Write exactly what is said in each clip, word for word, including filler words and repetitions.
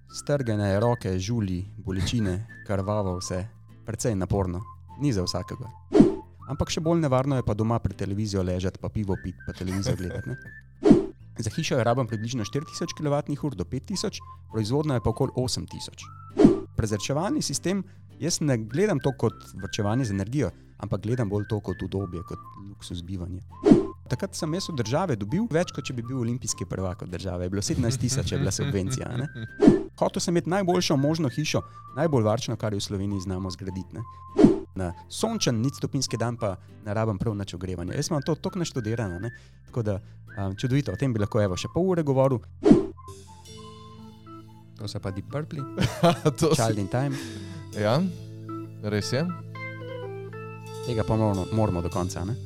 strgane roke, žuli, bolečine, krvavo vse. Precej naporno. Ni za vsakega. Ampak še bolj nevarno je pa doma pred televizijo ležati, pa pivo piti, pa televizijo gledati. Ne? Za hišo je rabim približno štiri tisoč kilovatnih ur do pet tisoč, proizvodna je pa okoli osem tisoč. Prezračevalni sistem, jaz ne gledam to kot varčevanje z energijo, ampak gledam bolj to kot udobje, kot luksuz bivanja. Takrat sem jaz od države dobil več, kot če bi bil olimpijski prvak od države. Je bilo sedemnajst tisoč, je bila subvencija. Ne? Hotel sem imeti najboljšo možno hišo, najbolj varčno, kar v Sloveniji znamo zgraditi. Ne? Na sončen, nič stopinski dan pa ne rabim prav nič ogrevanja. Jaz imam to toliko naštudirano, ne? Tako da um, čudovito, o tem bi lahko evo še pol ure govoril. To so pa Deep Purple, Child in Time. Ja, res je. Tega pa moramo, moramo do konca, ne?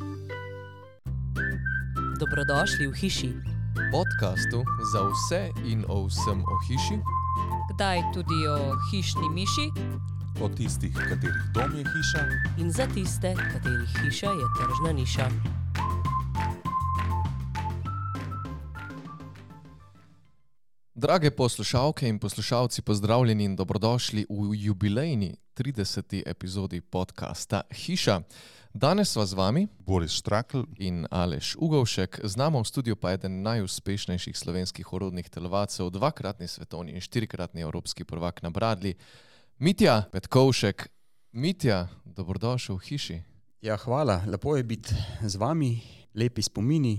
Dobrodošli v hiši. Podcastu za vse in o vsem o hiši. Kdaj tudi o hišni miši. O tistih, katerih dom je hiša. In za tiste, katerih hiša je tržna niša. Drage poslušalke in poslušalci, pozdravljeni in dobrodošli v jubilejni trideseti epizodi podcasta Hiša. Danes sva z vami Boris Štrakl in Aleš Ugovšek, z nama v studiu pa eden najuspešnejših slovenskih orodnih telovadcev, dvakratni svetovni in štirikratni evropski prvak na bradlji, Mitja Petkovšek. Mitja, dobrodošel v hiši. Ja, hvala. Lepo je biti z vami, lepi spomini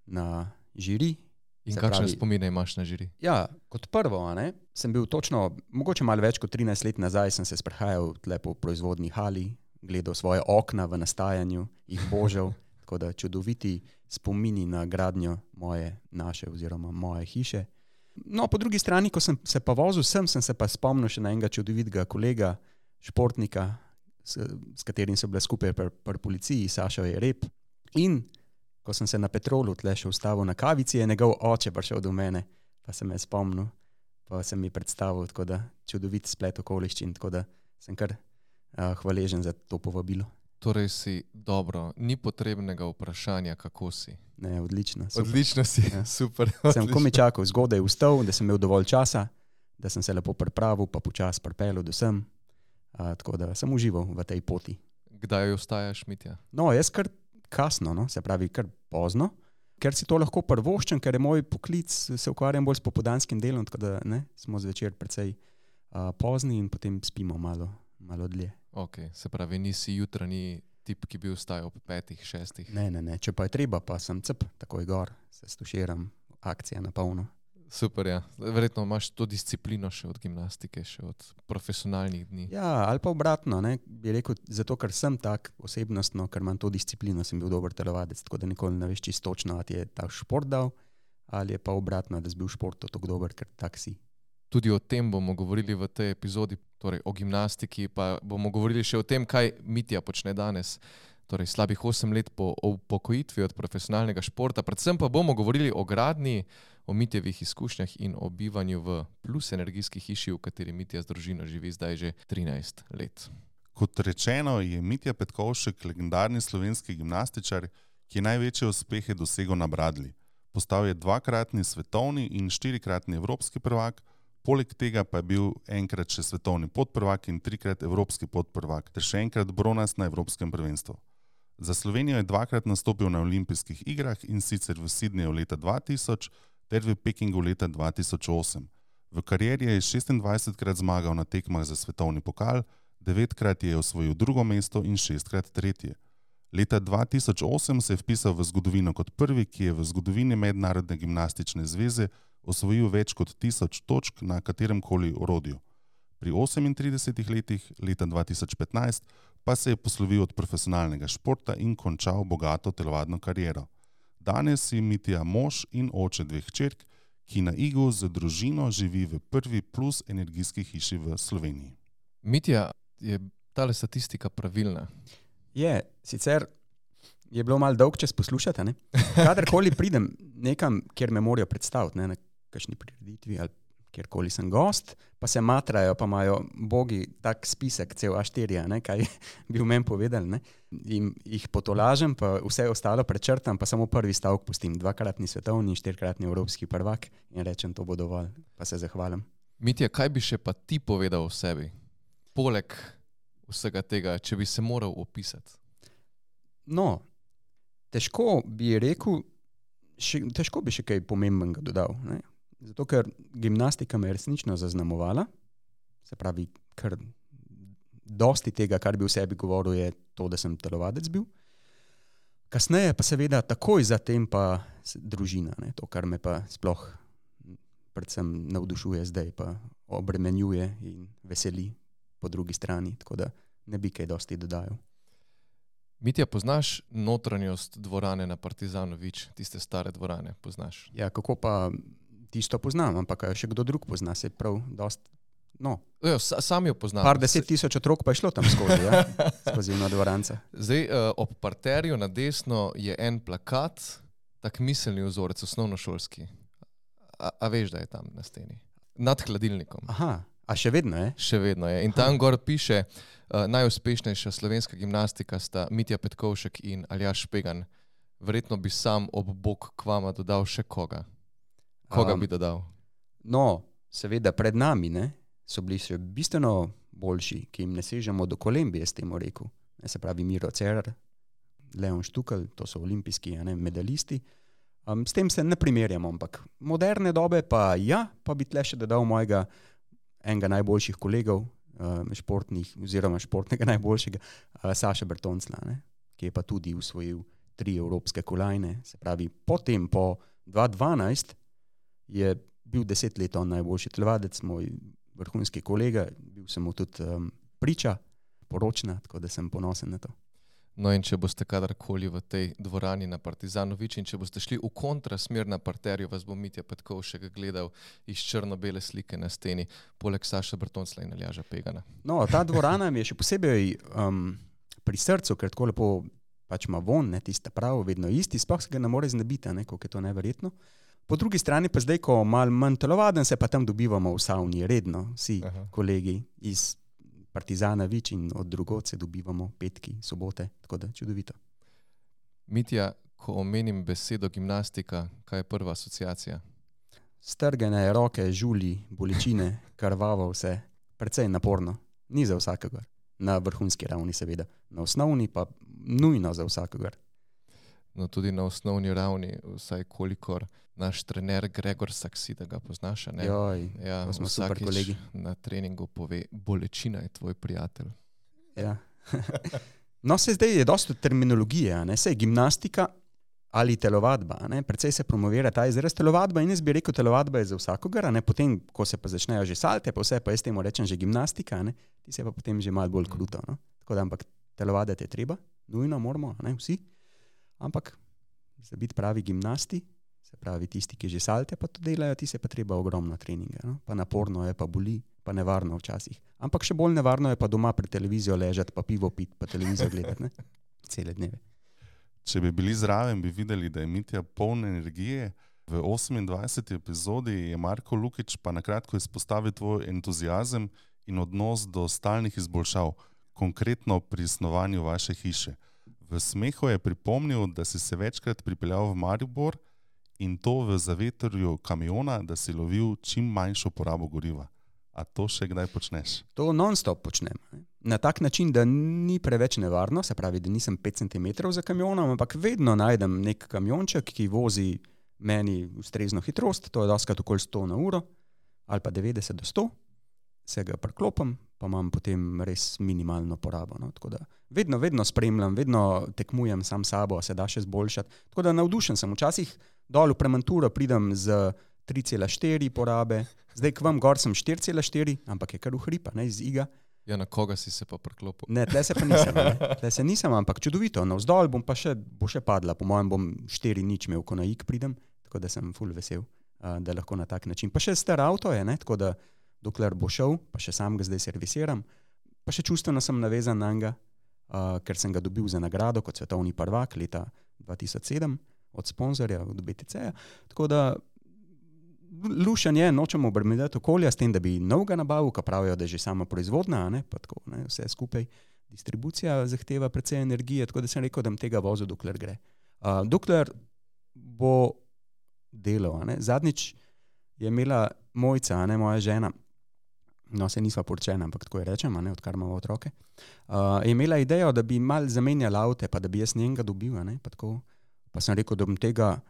na žiri. In kakšne pravi, spomine imaš na žiri? Ja, kot prvo, ne, sem bil točno, mogoče malo več kot trinajst let nazaj, sem se sprehajal tle po proizvodni hali, gledal svoje okna v nastajanju, jih božal, tako da čudoviti spomini na gradnjo moje, naše oziroma moje hiše. No, po drugi strani, ko sem se pa vozil sem, sem se pa spomnil še na enega čudovitega kolega, športnika, s, s katerim so bile skupaj pri, pri policiji, Sašo Jereb. In ko sem se na Petrolu tle še ustavil na kavici, je njegov oče prišel do mene, pa sem me spomnil, pa sem mi predstavil, tako da čudovit splet okoliščin, tako da sem kar uh, hvaležen za to povabilo. Torej si dobro, ni potrebnega vprašanja, kako si. Ne, odlično. Super. Odlično si, ja. Super. Sem komi čakal zgodaj vstal, da sem imel dovolj časa, da sem se lepo pripravil, pa počas pripeljal do sem, uh, tako da sem užival v tej poti. Kdaj ostajaš, Mitja? No, jaz kar kasno, no, se pravi kar pozno, ker si to lahko prvoščen, ker je moj poklic, se ukvarjam bolj s popoldanskim delom, tako da ne, smo zvečer precej uh, pozni in potem spimo malo, malo dlje. Ok, se pravi, nisi jutranji tip, ki bi vstajal ob petih, šestih? Ne, ne, ne, če pa je treba, pa sem cep, takoj gor, se stuširam, akcija na polno. Super, ja. Verjetno imaš to disciplino še od gimnastike, še od profesionalnih dni. Ja, ali pa obratno, ne, bi rekel, zato ker sem tak osebnostno, ker imam to disciplino, sem bil dober telovadec, tako da nikoli ne veš čisto točno, ali ti je ta šport dal, ali je pa obratno, da si bil v športu tako dober, ker tak si. Tudi o tem bomo govorili v tej epizodi, torej o gimnastiki, pa bomo govorili še o tem, kaj Mitja počne danes, torej slabih osem let po upokojitvi od profesionalnega športa. Predvsem pa bomo govorili o gradnji, o Mitjevih izkušnjah in o bivanju v plus energijski hiši, v kateri Mitja z družino živi zdaj že trinajst let. Kot rečeno, je Mitja Petkovšek legendarni slovenski gimnastičar, ki je največje uspehe dosegel na bradlji. Postal je dvakratni svetovni in štirikratni evropski prvak, poleg tega pa je bil enkrat še svetovni podprvak in trikrat evropski podprvak, ter še enkrat bronast na evropskem prvenstvu. Za Slovenijo je dvakrat nastopil na olimpijskih igrah, in sicer v Sydneyju leta dva tisoč ter v Pekingu leta dva tisoč osem. V karieri je šestindvajsetkrat zmagal na tekmah za svetovni pokal, devetkrat je osvojil drugo mesto in šestkrat tretje. Leta dva tisoč osem se je vpisal v zgodovino kot prvi, ki je v zgodovini Mednarodne gimnastične zveze osvojil več kot tisoč točk na kateremkoli orodju. Pri osemintridesetih letih, leta dva tisoč petnajst, pa se je poslovil od profesionalnega športa in končal bogato telovadno kariero. Danes je Mitja mož in oče dveh hčerk, ki na Igu z družino živi v prvi plus energijski hiši v Sloveniji. Mitja, je tale statistika pravilna? Je, sicer je bilo malo dolg čas poslušati, ne? Kadarkoli pridem nekam, kjer me morajo predstaviti, ne, na kakšni prireditvi ali kjerkoli sem gost, pa se matrajo, pa imajo bogi tak spisek, cel A štiri, ne, kaj bi v meni povedali, ne. In jih potolažem, pa vse ostalo prečrtam, pa samo prvi stavek pustim, dvakratni svetovni in štirikratni evropski prvak in rečem, to bo dovolj, pa se zahvalim. Mitja, kaj bi še pa ti povedal o sebi? Poleg vsega tega, če bi se moral opisati. No, težko bi rekel, še, težko bi še kaj pomembenega dodal. Ne? Zato, ker gimnastika me je resnično zaznamovala, se pravi, kar dosti tega, kar bi v sebi govoril, je to, da sem telovadec bil. Kasneje pa seveda takoj zatem pa družina, ne? To, kar me pa sploh predvsem navdušuje zdaj, pa obremenjuje in veseli po drugi strani, tako da ne bi kaj dosti dodajal. Mitja, poznaš notranjost dvorane na Partizanovič, tiste stare dvorane, poznaš? Ja, kako pa tisto poznam, ampak še kdo drug pozna, se prav dost, no. Jo, sam jo poznam. Par deset tisoč otrok pa je šlo tam skozi, ja? Skozi eno dvoranca. Zdaj, uh, ob parterju na desno je en plakat, tak miselni vzorec, osnovnošolski. A, a veš, da je tam na steni? Nad hladilnikom. Aha, a še vedno je? Še vedno je. In tam gor piše, uh, najuspešnejša slovenska gimnastika sta Mitja Petkovšek in Aljaž Špegan. Verjetno bi sam ob bok k vama dodal še koga. Koga um, bi dodal? No, seveda pred nami, ne, so bili še bistveno boljši, ki jim ne sežemo do kolen, bi jaz temu rekel. Ne, se pravi Miro Cerar, Leon Štukl, to so olimpijski, ne, medalisti. Um, s tem se ne primerjamo, ampak moderne dobe pa ja, pa bi tle še dodal mojega enega najboljših kolegov, uh, športnih, oziroma športnega najboljšega, uh, Saša Bertoncla, ne, ki je pa tudi usvojil tri evropske kolajne. Se pravi, potem po dva tisoč dvanajst je bil deset let on najboljši telovadec, moj vrhunski kolega, bil sem mu tudi um, priča, poročna, tako da sem ponosen na to. No in če boste kadarkoli v tej dvorani na Partizanovič in če boste šli v kontrasmer na parterju, vas bo Mitja Petkovšek gledal iz črno-bele slike na steni, poleg Saša Bertoncla in Aljaža Pegana. No, ta dvorana mi je še posebej um, pri srcu, ker tako lepo pač ima von, ne, tista prav, vedno isti, sploh se ga ne more znebiti, ne, koliko je to neverjetno. Po drugi strani pa zdaj, ko malo manj telovaden, se pa tam dobivamo v savni redno, vsi Aha. kolegi iz Partizanovič in od drugod se dobivamo petki, sobote, tako da čudovito. Mitja, ko omenim besedo gimnastika, kaj je prva asociacija? Strgane roke, žuli, bolečine, krvavo vse, precej naporno, ni za vsakogar. Na vrhunski ravni seveda, na osnovni pa nujno za vsakogar. No tudi na osnovni ravni, vsaj kolikor naš trener Gregor Saksi, da ga poznaš, ne? Joj, ja, to smo super kolegi. Na treningu pove, bolečina je tvoj prijatelj. Ja. No, se zdaj je dosta terminologije, ne? Sej gimnastika ali telovadba, ne? Precej se promovira ta izraz telovadba in jaz bi rekel, telovadba je za vsakogar, ne? Potem, ko se pa začnejo že salte, pa vse, pa jaz temu rečem že gimnastika, ne? Ti se pa potem že malo bolj kruto, no? Tako da, ampak telovadati je treba, nujno moramo, ne? Vsi. Ampak za biti pravi gimnasti, se pravi tisti, ki že salte pa to delajo, ti se pa treba ogromno treninga, no? Pa naporno je, pa boli, pa nevarno včasih. Ampak še bolj nevarno je pa doma pred televizijo ležati, pa pivo piti, pa televizijo gledati, ne? Cele dneve. Če bi bili zraven, bi videli, da je Mitja poln energije. V osemindvajseti epizodi je Marko Lukić pa nakratko izpostavil tvoj entuziazem in odnos do stalnih izboljšav, konkretno pri snovanju vaše hiše. V smehu je pripomnil, da si se večkrat pripeljal v Maribor in to v zavetrju kamiona, da si lovil čim manjšo porabo goriva. A to še kdaj počneš? To non-stop počnem. Na tak način, da ni preveč nevarno, se pravi, da nisem pet centimetrov za kamionom, ampak vedno najdem nek kamionček, ki vozi meni ustrezno hitrost, to je dostikrat okoli sto na uro, ali pa devetdeset do sto, se ga priklopim, pa imam potem res minimalno porabo. No? Tako da vedno, vedno spremljam, vedno tekmujem sam sabo, a se da še zboljšati. Tako da navdušen sem. Včasih dol v Premanturo pridem z tri cela štiri porabe, zdaj k vam gor sem štiri cela štiri, ampak je kar v hripa, ne, iz iga. Ja, na koga si se pa priklopil? Ne, tle se pa nisem, ne. Tle se nisem, ampak čudovito. Navzdol bom pa še, bo še padla, po mojem bom štiri nič imel, ko na ig pridem, tako da sem ful vesel, da lahko na tak način. Pa še star avto je, ne, tako da dokler bo šel, pa še sam ga zdaj servisiram, pa še čustveno sem navezan na njega, uh, ker sem ga dobil za nagrado kot svetovni prvak leta dva tisoč sedem od sponzorja, od B T C-ja. Tako da lušen je, nočemo obremenjati okolja s tem, da bi novega nabavil, ko pravijo, da je že sama proizvodna, ne, pa tako, ne, vse skupaj. Distribucija zahteva precej energije, tako da sem rekel, da bom tega vozil, dokler gre. Uh, dokler bo delal, ne. Zadnjič je imela Mojca, ne, moja žena, no se nisva poročena, ampak tako je rečem, a ne, odkar imamo otroke, uh, je imela idejo, da bi mal zamenjali avte, pa da bi jaz njenega dobil, a ne, pa tako, pa sem rekel, da bom tega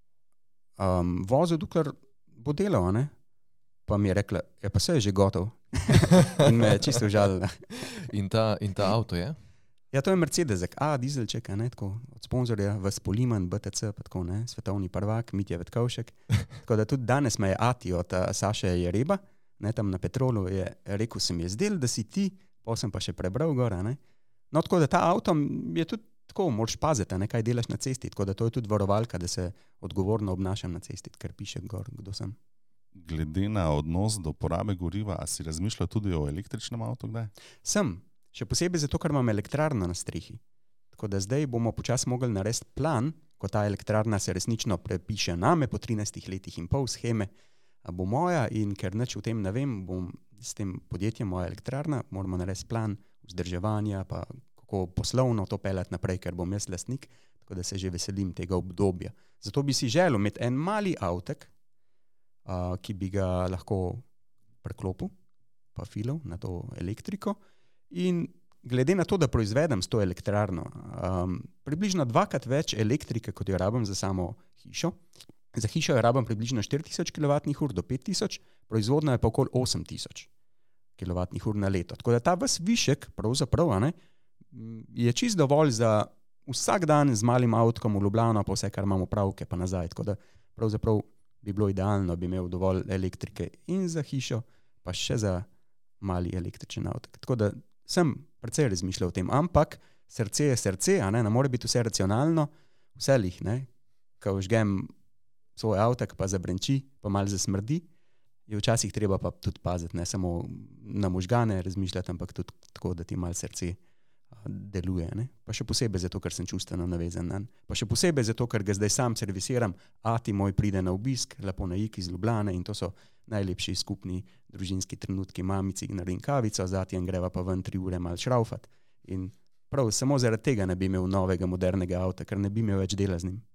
um, vozil, dokler bo delal, a ne, pa mi je rekla, ja pa se je že gotov in me je čisto užalila. In ta, in ta avto je? Ja, to je Mercedesek, a dizelček, a ne, tako, od sponzorja Vas Poliman, B T C, pa tako, ne, svetovni prvak, Mitja Vetkovšek, tako da tudi danes me je Ati od uh, Saše Jereba, ne, tam na Petrolu je rekel, se mi je zdel, da si ti, pa sem pa še prebral gor, ne. No, tako da ta avto je tudi tako, moraš paziti, ne, kaj delaš na cesti, tako da to je tudi varovalka, da se odgovorno obnašam na cesti, ker piše gor, kdo sem. Glede na odnos do porabe goriva, a si razmišljal tudi o električnem avtu kdaj? Sem, še posebej zato, ker imam elektrarno na strehi. Tako da zdaj bomo počasi mogli narediti plan, ko ta elektrarna se resnično prepiše name po trinajstih letih in pol sheme, bo moja in ker nič v tem ne vem, bom s tem podjetjem moja elektrarna, moramo narediti plan vzdrževanja, pa kako poslovno to peljati naprej, ker bom jaz lastnik, tako da se že veselim tega obdobja. Zato bi si želel imeti en mali avtek, uh, ki bi ga lahko preklopil, pa filal na to elektriko in glede na to, da proizvedem s to elektrarno, um, približno dvakrat več elektrike, kot jo rabim za samo hišo. Za hišo jo rabim približno štiri tisoč kilovatnih ur do pet tisoč, proizvodna je pa okoli osem tisoč kilovatnih ur na leto. Tako da ta ves višek, pravzaprav, a ne, je čist dovolj za vsak dan z malim avtkom v Ljubljano, pa vse, kar imamo pravke, pa nazaj. Tako da pravzaprav bi bilo idealno, bi imel dovolj elektrike in za hišo, pa še za mali električen avtek. Tako da sem precej razmišljal o tem, ampak srce je srce, a ne, ne more biti vse racionalno, vse lih, ne, ko vžgem svoj avtek, pa zabrenči, pa malo zasmrdi, je včasih treba pa tudi paziti, ne samo na možgane razmišljati, ampak tudi tako, da ti malo srce deluje, ne. Pa še posebej zato, ker sem čustveno navezan nanj. Pa še posebej zato, ker ga zdaj sam servisiram, ati moj pride na obisk, lepo na Iki iz Ljubljane in to so najlepši skupni družinski trenutki, mamici naredim kavico, z atijem greva pa ven tri ure malo šraufat. In prav samo zaradi tega ne bi imel novega, modernega avta, ker ne bi imel več dela z njim.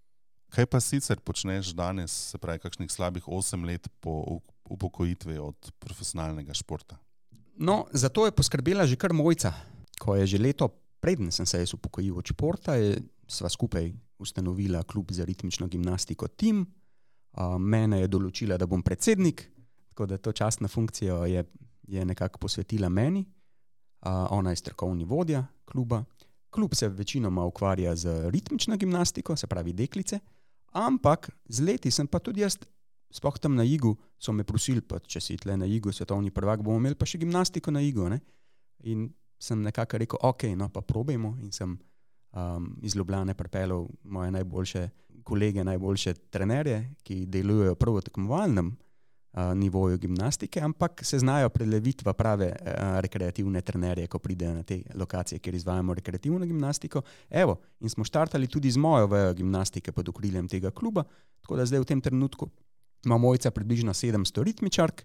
Kaj pa sicer počneš danes, se pravi kakšnih slabih osem let po upokojitvi od profesionalnega športa? No, za to je poskrbela že kar Mojca. Ko je že leto preden sem se jaz upokojil od športa, je, sva skupaj ustanovila klub za ritmično gimnastiko Tim. Uh, mene je določila, da bom predsednik, tako da to častno funkcijo je, je nekako posvetila meni. Uh, ona je strokovni vodja kluba. Klub se večinoma ukvarja z ritmično gimnastiko, se pravi deklice, ampak z leti sem pa tudi jaz, sploh tam na Igu, so me prosili, pa če si tle na Igu svetovni prvak, bomo imeli pa še gimnastiko na Igu, ne? In sem nekako rekel, ok, no pa probajmo in sem um, iz Ljubljane pripeljal moje najboljše kolege, najboljše trenerje, ki delujejo prav v tekmovalnem uh, nivoju gimnastike, ampak se znajo preleviti v prave uh, rekreativne trenerje, ko pridejo na te lokacije, kjer izvajamo rekreativno gimnastiko. Evo, in smo štartali tudi z mojo vejo gimnastike pod okriljem tega kluba, tako da zdaj v tem trenutku ima Mojca približno sedemsto ritmičark,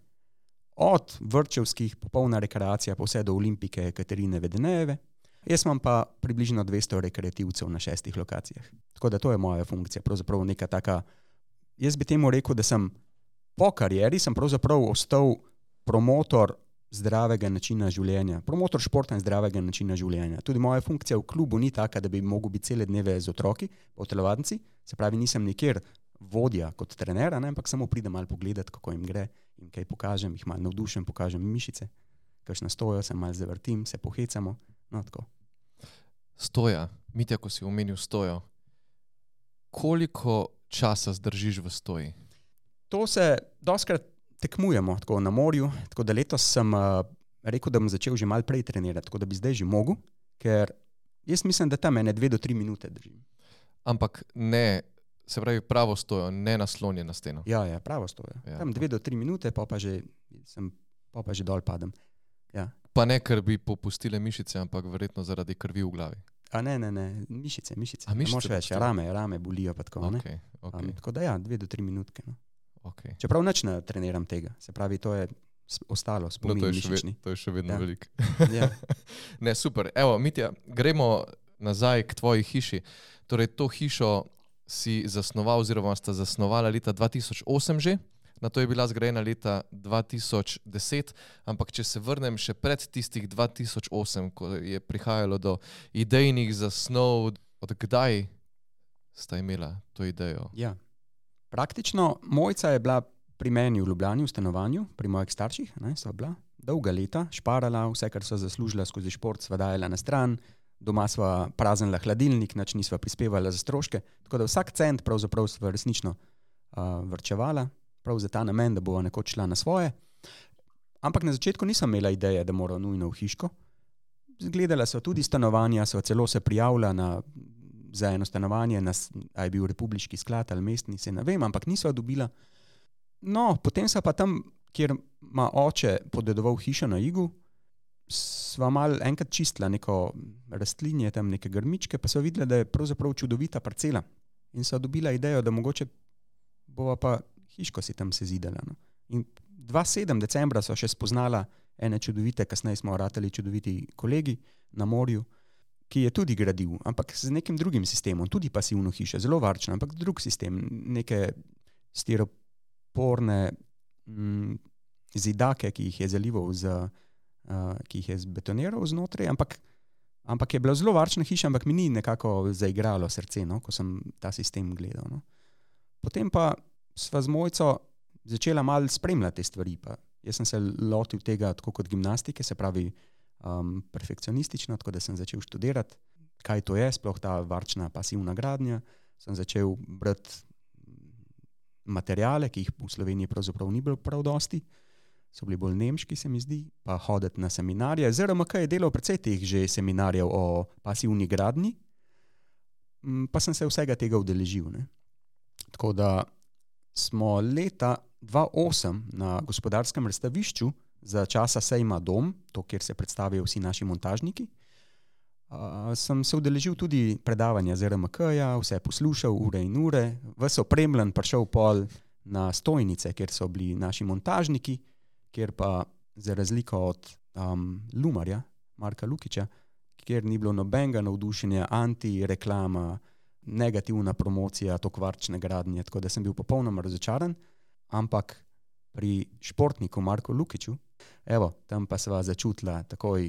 od vrčevskih, popolna rekreacija, pa vse do Olimpike Katarine Vedenejeve. Jaz imam pa približno dvesto rekreativcev na šestih lokacijah. Tako da to je moja funkcija, pravzaprav neka taka, jaz bi temu rekel, da sem po karieri, sem pravzaprav ostal promotor zdravega načina življenja, promotor športa in zdravega načina življenja. Tudi moja funkcija v klubu ni taka, da bi mogel biti cele dneve z otroki, pa v telovadnici, se pravi, nisem nikjer vodja kot trenera, ne, ampak samo pridem malo pogledati, kako jim gre in kaj pokažem, jih malo navdušen, pokažem mišice, kakšna stojo, se malo zavrtim, se pohecamo, no tako. Stoja, Mitja, ko si omenil stojo, koliko časa zdržiš v stoji? To se dostkrat tekmujemo tako na morju, tako da letos sem uh, rekel, da bom začel že malo prej trenirati, tako da bi zdaj že mogel, ker jaz mislim, da tam ene dve do tri minute držim. Ampak ne, se pravi pravo stojo, ne naslonjen na steno. Ja, ja, pravo stojo. Ja. Tam dve do tri minute, pa pa že, sem, pa pa že dol padem. Ja. Pa ne, ker bi popustile mišice, ampak verjetno zaradi krvi v glavi. A ne, ne, ne, mišice, mišice. A mišice ne moš več, rame, rame bolijo pa tako, ne. Okay, okay. Um, tako da ja, dve do tri minutke, no. Okay. Čeprav nič ne treniram tega, se pravi, to je ostalo, spomin no, to mišični. To je še vedno ja. veliko. Ja. Ne, super. Evo, Mitja, gremo nazaj k tvoji hiši. Torej, to hišo si zasnoval oziroma sta zasnovala leta dva tisoč osem že, Na to je bila zgrajena leta dva tisoč deset, ampak če se vrnem še pred tistih dva tisoč osem, ko je prihajalo do idejnih zasnov, od kdaj sta imela to idejo? Ja. Praktično Mojca je bila pri meni v Ljubljani v stanovanju, pri mojih starših, ne, sva bila dolga leta, šparala, vse, kar sva zaslužila skozi šport, sva dajala na stran, doma sva praznila hladilnik, nič nisva prispevala za stroške, tako da vsak cent pravzaprav sva resnično uh, vrčevala, prav za ta namen, da bova nekoč šla na svoje. Ampak na začetku nisem imela ideje, da mora nujno v hiško. Gledala sva tudi stanovanja, sva celo se prijavila na, za eno stanovanje, na, a je bil republiški sklad ali mestni, se ne vem, ampak nisva dobila. No, potem sva pa tam, kjer ima oče podedoval hišo na Igu, sva mal enkrat čistila neko rastlinje, tam neke grmičke, pa sva videla, da je pravzaprav čudovita parcela. In sva dobila idejo, da mogoče bova pa hiško si tam se zidala. No. In dva tisoč sedem decembra sva še spoznala ene čudovite, kasneje smo ratali čudoviti kolegi na morju, ki je tudi gradil, ampak z nekim drugim sistemom, tudi pasivno hišo, zelo varčno, ampak drug sistem, neke stiroporne mm, zidake, ki jih je zalival, z, uh, ki jih je zbetoniral znotraj, ampak, ampak je bila zelo varčna hiša, ampak mi ni nekako zaigralo srce, no, ko sem ta sistem gledal. No. Potem pa sva z Mojco začela malo spremljati te stvari. Pa. Jaz sem se lotil tega tako kot gimnastike, se pravi um, perfekcionistično, tako da sem začel študirati, kaj to je, sploh ta varčna pasivna gradnja. Sem začel brati materijale, ki jih v Sloveniji pravzaprav ni bilo prav dosti, so bili bolj nemški, se mi zdi, pa hoditi na seminarje. Z R M K je delal precej teh že seminarjev o pasivni gradnji, pa sem se vsega tega udeležil. Ne. Tako da smo leta dva tisoč osem na gospodarskem razstavišču za časa sejma Dom, to, kjer se predstavijo vsi naši montažniki, uh, sem se udeležil tudi predavanja z R M K-ja, vse poslušal, ure in ure, ves opremljen, prišel pol na stojnice, kjer so bili naši montažniki, kjer pa za razliko od um, Lumarja, Marka Lukića, kjer ni bilo nobenega navdušenja, anti-reklama, negativna promocija tokvarčne gradnje, tako da sem bil popolnoma razočaran, ampak pri športniku Marku Lukiću, evo, tam pa sva začutila takoj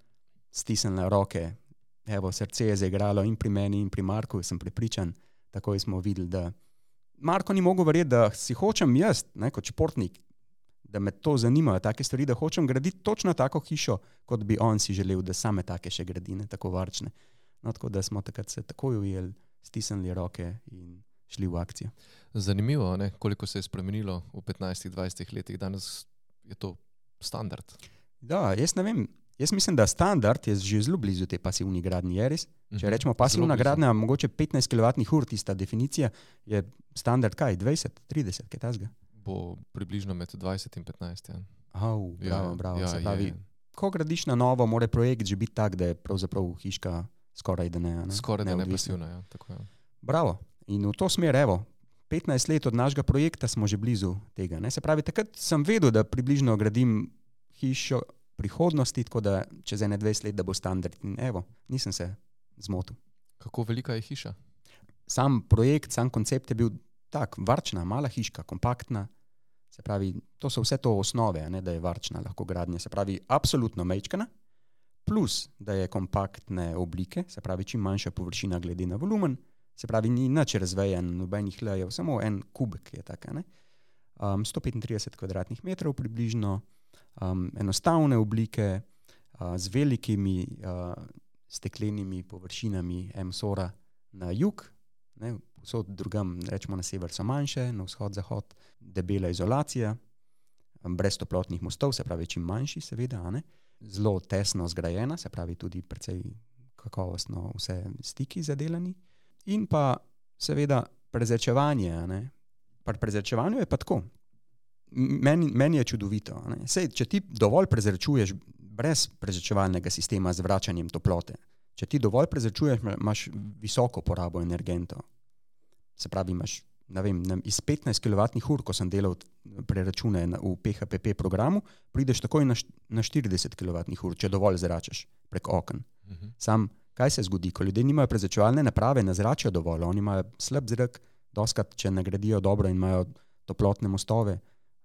stisnila roke, evo, srce je zaigralo in pri meni in pri Marku, sem prepričan, takoj smo videli, da Marko ni mogel verjeti, da si hočem jaz, ne, kot športnik, da me to zanimajo, take stvari, da hočem graditi točno tako hišo, kot bi on si želel, da same take še gradine, tako varčne. No, tako da smo takrat se takoj ujeli, stisnili roke in šli v akcijo. Zanimivo, ne? Koliko se je spremenilo v petnajstih dvajsetih letih. Danes je to standard. Da, jaz ne vem. Jaz mislim, da standard je že zelo blizu te pasivni gradnji. Je res? Če rečemo pasivna gradnja, mogoče petnajst kilovatnih ur, tista definicija, je standard kaj? dvajset, trideset, kaj tasga? Bo približno med dvajset in petnajst. Ja. Oh, bravo, ja, bravo. ja, Se pravi, je. Ko gradiš na novo, mora projekt že biti tak, da je pravzaprav hiška skoraj da ne. ne? Skoraj da ne Neodvisna. pasivna. Ja. Tako, ja. Bravo. In v to smer, evo, petnajst let od našega projekta smo že blizu tega. Ne? Se pravi, takrat sem vedel, da približno gradim hišo prihodnosti, tako da čez ene dvajset let, da bo standard. In evo, nisem se zmotil. Kako velika je hiša? Sam projekt, sam koncept je bil tak, varčna, mala hiška, kompaktna. Se pravi, to so vse to osnove, ne, da je varčna lahko gradnja. Se pravi, absolutno mejčkana, plus, da je kompaktne oblike, se pravi, čim manjša površina glede na volumen, se pravi, ni nič razvejen, nobenih lejev, samo en kubek je taka, ne. Um, sto petintrideset kvadratnih metrov približno, um, enostavne oblike, uh, z velikimi uh, steklenimi površinami M-sora na jug, ne, vsod drugam, rečemo na sever so manjše, na vzhod, zahod, debela izolacija, brez toplotnih mostov, se pravi čim manjši seveda, a ne, zelo tesno zgrajena, se pravi tudi precej kakovostno vse stiki zadelani in pa seveda prezračevanje, a ne. Pri prezračevanju je pa tako, meni, meni je čudovito, a ne. Sej, če ti dovolj prezračuješ brez prezračevalnega sistema z vračanjem toplote, če ti dovolj prezračuješ, imaš visoko porabo energentov. Se pravi, imaš, ne vem, iz petnajst kilovatnih ur, ko sem delal preračune v P H P P programu, prideš takoj na, na štirideset kilovatnih ur, če dovolj zračaš prek oken. Uh-huh. Sam, kaj se zgodi, ko ljudje nimajo prezračevalne naprave, ne zračijo dovolj, oni imajo slab zrak, doskrat, če nagradijo dobro in imajo toplotne mostove,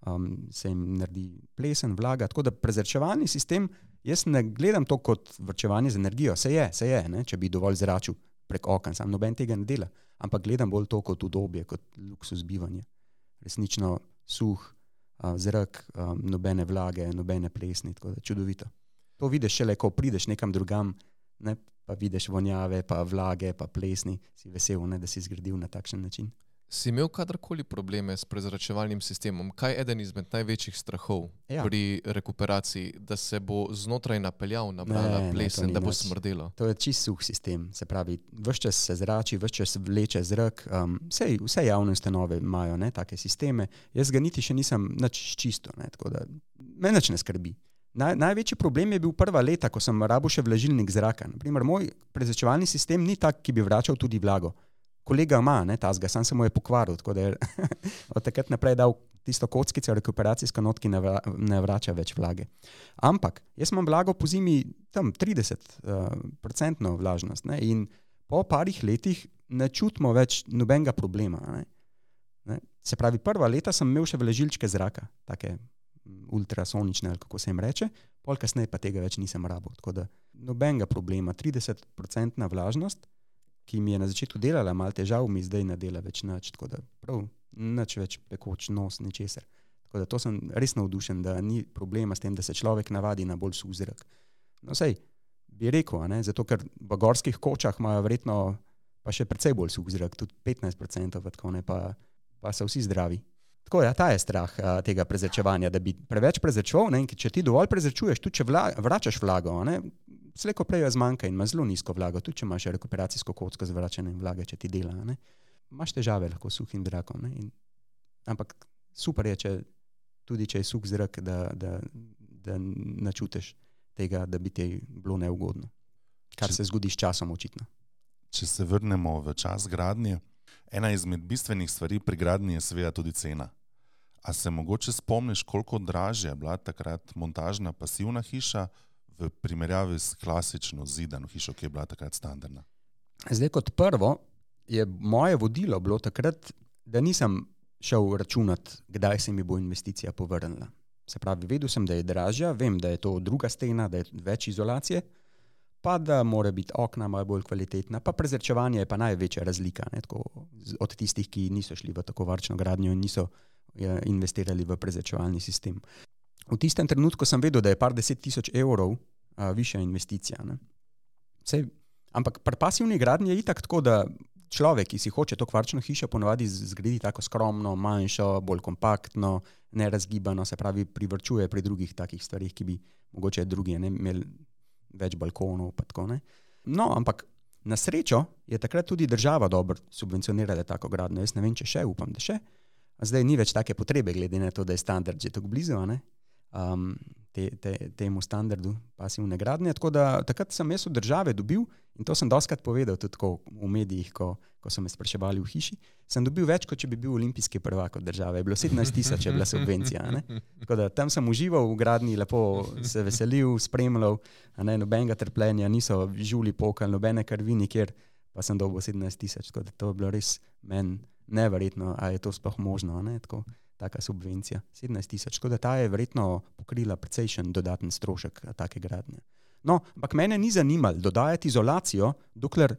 um, se jim naredi plesen, vlaga. Tako da prezračevalni sistem, jaz ne gledam to kot varčevanje z energijo. Se je, se je, ne? Če bi dovolj zračil prek oken, sam noben tega ne dela. Ampak gledam bolj to kot udobje, kot luksus bivanja. Resnično suh uh, zrak, um, nobene vlage, nobene plesni, tako da čudovito. To vidiš šele, ko prideš nekam drugam, ne? Pa vidiš vonjave, pa vlage, pa plesni, si vesel, ne? Da si zgradil na takšen način. Si imel kadarkoli probleme s prezračevalnim sistemom? Kaj je eden izmed največjih strahov ja. pri rekuperaciji? Da se bo znotraj napeljal, nabrala Ne, ne, plesen, to ni da bo nič. smrdelo? To je čist suh sistem, se pravi, ves čas se zrači, ves čas vleče zrak, um, vse, vse javne ustanove imajo, ne, take sisteme. Jaz ga niti še nisem nič čisto, ne, tako da me nič ne skrbi. Naj, največji problem je bil prva leta, ko sem rabil še vlažilnik zraka. Naprimer, moj prezračevalni sistem ni tak, ki bi vračal tudi vlago. Kolega ima, ne, tazga, sam se mu je pokvaril, tako da je od takrat naprej dal tisto kockico rekuperacijsko not, ki ne, vra, ne vrača več vlage. Ampak, jaz imam vlago po zimi tam trideset procentno uh, vlažnost, ne, in po parih letih ne čutimo več nobenega problema. Ne. Ne. Se pravi, prva leta sem imel še vlažilčke zraka, take ultrasonične, ali kako se jim reče, pol kasneje pa tega več nisem rabil. Tako da nobenega problema, trideset procentna vlažnost, ki mi je na začetku delala malo težav, mi zdaj ne dela več nič, tako da prav nič več pekoč nos, ničesar. Tako da to sem res navdušen, da ni problema s tem, da se človek navadi na bolj suh zrak. No sej, bi rekel, ne, zato ker v gorskih kočah imajo verjetno pa še precej bolj suh zrak, tudi petnajst procentov, tako ne, pa, pa so vsi zdravi. Tako ja, ta je strah a, tega prezračevanja, da bi preveč prezračeval, ne, in če ti dovolj prezračuješ, tudi če vla, vračaš vlago, ne, slejko prej jo zmanjka in ima zelo nizko vlago, tudi če imaš rekuperacijsko kocko z vračanjem vlage, če ti dela, ne, imaš težave lahko s suhim zrakom, ne, in, ampak super je, če, tudi če je suh zrak, da, da, da načutiš tega, da bi ti bilo neugodno, kar če, se zgodi s časom očitno. Če se vrnemo v čas gradnje, ena izmed bistvenih stvari pri gradnji je seveda tudi cena. A se mogoče spomniš, koliko dražja je bila takrat montažna pasivna hiša v primerjavi s klasično zidano hišo, ki je bila takrat standardna? Zdaj kot prvo je moje vodilo bilo takrat, da nisem šel računati, kdaj se mi bo investicija povrnila. Se pravi, vedel sem, da je dražja, vem, da je to druga stena, da je več izolacije, pa da mora biti okna malo bolj kvalitetna, pa prezračevanje je pa največja razlika, ne, tako, od tistih, ki niso šli v tako varčno gradnjo in niso je, investirali v prezračevalni sistem. V tistem trenutku sem vedel, da je par deset tisoč evrov a, višja investicija. Ne. Sej, ampak pri pasivni gradnji je itak tako, da človek, ki si hoče to kvarčno hišo, ponavadi zgradi tako skromno, manjšo, bolj kompaktno, nerazgibano, se pravi, privrčuje pri drugih takih stvarih, ki bi mogoče drugi ne imeli več balkonov, pa tako, ne. No, ampak na srečo je takrat tudi država dobro subvencionirala tako gradnjo. Jaz ne vem, če še, upam, da še. A zdaj ni več take potrebe, glede na to, da je standard že tako blizu, ne, um, te, te, temu standardu pasivne gradnje. Tako da takrat sem jaz od države dobil, in to sem dostikrat povedal tudi tako v medijih, ko, ko so me spraševali v hiši, sem dobil več, kot če bi bil olimpijski prvak od države. Je bilo sedemnajst tisoč, je bila subvencija. Ne? Tako da tam sem užival v gradnji, lepo se veselil, spremljal, ne, nobenega trpljenja, niso žuli pokali, nobene krvi nikjer, pa sem dobil sedemnajst tisoč. Tako da to je bilo res meni neverjetno, a je to sploh možno, ne? Tako, taka subvencija. sedemnajst tisoč. Tako da ta je verjetno pokrila precejšen dodaten strošek take gradnje. No, ampak mene ni zanimalo dodajati izolacijo, dokler,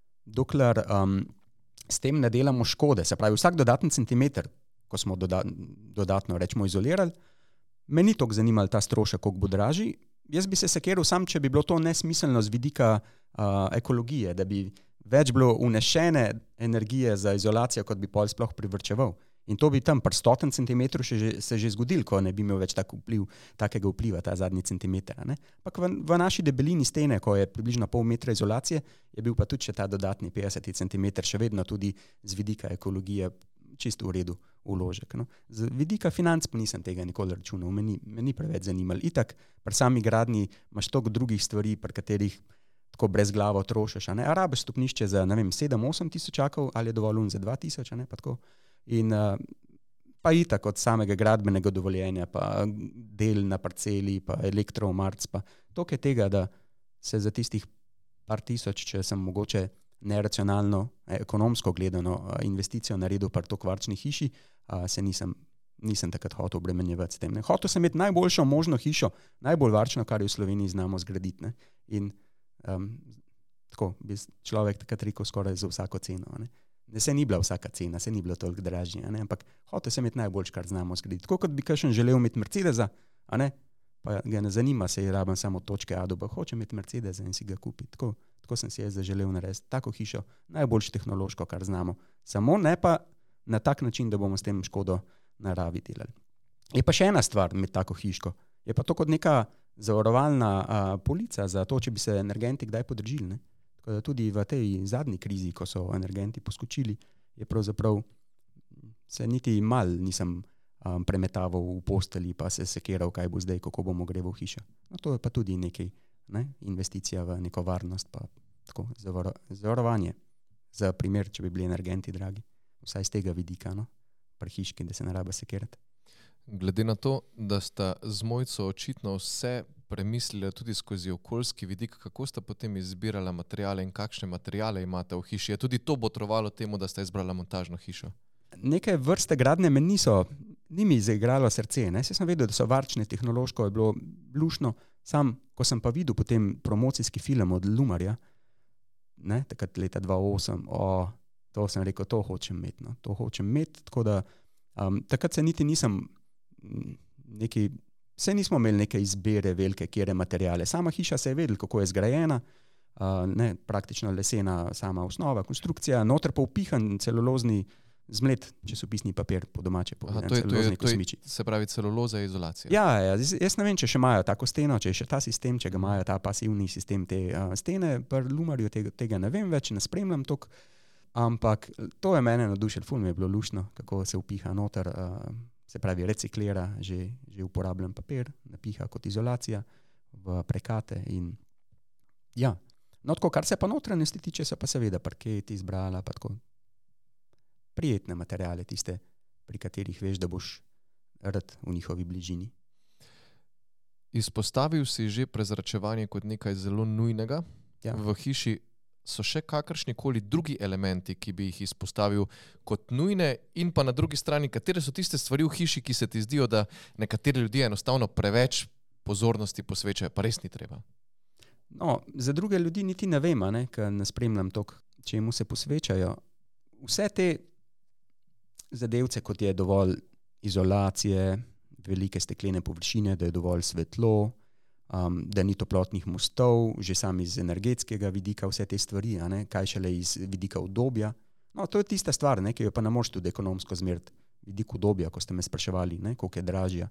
dokler um, s tem ne delamo škode. Se pravi, vsak dodaten centimeter, ko smo doda, dodatno rečemo izolirali, me ni toliko zanimalo ta strošek, koliko bo dražji. Jaz bi se sekiral sam, če bi bilo to nesmiselno z vidika uh, ekologije, da bi več bilo unešene energije za izolacijo, kot bi pol sploh privrčeval. In to bi tam pri stotem centimetru še, se že zgodil, ko ne bi imel več tak vpliv, takega vpliva, ta zadnji centimeter. Ampak v, v naši debelini stene, ko je približno pol metra izolacije, je bil pa tudi še ta dodatni petdeset centimetrov še vedno tudi z vidika ekologije čisto v redu vložek. No. Z vidika financ pa nisem tega nikoli računal, me ni, me ni preveč zanimalo. Itak pri sami gradnji imaš toliko drugih stvari, pri katerih tako brez glavo trošiš. A rabiš stopnišče za, ne vem, sedem osem tisočakov ali je dovolj un za dva tisoč, ne, pa tako. In uh, pa itak od samega gradbenega dovoljenja, pa del na parceli, pa elektromarc, pa toliko je tega, da se za tistih par tisoč, če sem mogoče neracionalno, ekonomsko gledano investicijo naredil par to kvarčni hiši, uh, se nisem nisem takrat hotel obremenjevati s tem. Ne. Hotel sem imeti najboljšo možno hišo, najbolj varčno, kar jo v Sloveniji znamo zgraditi. Ne. In um, tako bi človek takrat rekel skoraj za vsako ceno. Ne. Ne, se ni bila vsaka cena, se ni bilo toliko dražje, a ne, ampak hotel sem imeti najboljš, kar znamo zgraditi. Tako kot bi kakšen želel imeti Mercedesa, a ne, pa ga ne zanima, se je raben samo od točke A do B, hoče imeti Mercedesa in si ga kupiti. Tako, tako sem si jaz zaželel narediti tako hišo, najboljš tehnološko, kar znamo. Samo ne pa na tak način, da bomo s tem škodo naravi delali. Je pa še ena stvar med tako hiško. Je pa to kot neka zavarovalna a, polica za to, če bi se energenti kdaj podržili, ne. Tako da tudi v tej zadnji krizi, ko so energenti poskočili, je pravzaprav se niti mal nisem um, premetaval v posteli, pa se sekiral, kaj bo zdaj, kako bomo ogreval hišo. No, to je pa tudi nekaj, ne, investicija v neko varnost, pa tako zavaro, zavarovanje za primer, če bi bili energenti dragi. Vsaj z tega vidika, no, pri hiški, da se ne raba sekirati. Glede na to, da sta z Mojco očitno vse premislili tudi skozi okoljski vidik, kako sta potem izbirala materiale in kakšne materiale imate v hiši? Je tudi to botrovalo temu, da sta izbrala montažno hišo? Neke vrste gradnje me niso, ni mi zaigralo srce. Ne? Se sem vedel, da so varčne, tehnološko je bilo lušno. Sam, ko sem pa videl potem promocijski film od Lumarja, ne, takrat leta dva tisoč osem, o, to sem rekel, to hočem imeti. No? To hočem imeti, tako da um, takrat se niti nisem neki, vse nismo imeli neke izbere velike, kjere materiale. Sama hiša se je vedela, kako je zgrajena, uh, ne, praktično lesena sama osnova, konstrukcija, noter pa upihan celulozni zmlet, časopisni papir po domače povedan, celulozni kosmiči. Se pravi celuloza izolacija. Ja, ja, jaz ne vem, če še imajo tako steno, če je še ta sistem, če ga imajo ta pasivni sistem te uh, stene, pri Lumarju tega, tega ne vem več, ne spremljam toliko, ampak to je mene navdušilo, ful mi je bilo luštno, kako se upiha noter, uh, se pravi reciklira že, že uporabljen papir, napiha kot izolacija v prekate in ja. No, tako, kar se pa notranjosti tiče, so pa seveda parketi izbrala, pa tako prijetne materiale, tiste, pri katerih veš, da boš rad v njihovi bližini. Izpostavil si že prezračevanje kot nekaj zelo nujnega. Ja. V hiši so še kakršnikoli drugi elementi, ki bi jih izpostavil kot nujne in pa na drugi strani, katere so tiste stvari v hiši, ki se ti zdijo, da nekateri ljudje enostavno preveč pozornosti posvečajo, pa res ni treba? No, za druge ljudi niti ne vem, ne, ker ne spremljam toliko, čemu se posvečajo. Vse te zadevce, kot je dovolj izolacije, velike steklene površine, da je dovolj svetlo, Um, da ni toplotnih mostov, že sam iz energetskega vidika vse te stvari, a ne, kaj šele iz vidika udobja. No, to je tista stvar, ne, ki jo pa ne moš tudi ekonomsko zmeriti. Vidik udobja, ko ste me spraševali, ne, koliko je dražja.